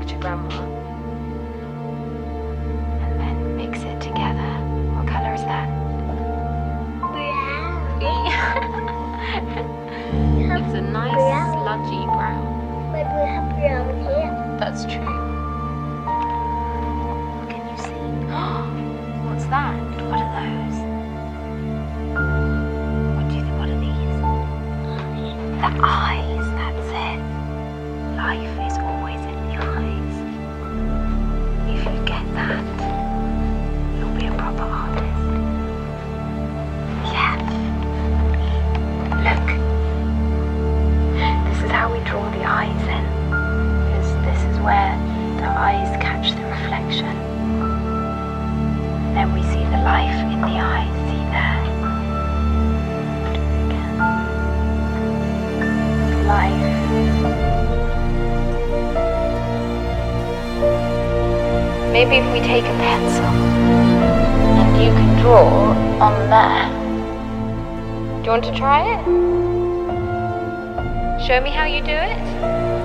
picture grandma. And then mix it together. What colour is that? It's a nice sludgy brown. But we have brown here. That's true. Can you see? What's that? What are those? What do you think? What are these? The eyes, that's it. Life is always in the eyes. If you get that, you'll be a proper artist. Yeah. Look. This is how we draw the eyes in. Because this is where the eyes catch the reflection. Then we see the life in the eyes. See there? Life. Maybe if we take a pencil and you can draw on there. Do you want to try it? Show me how you do it.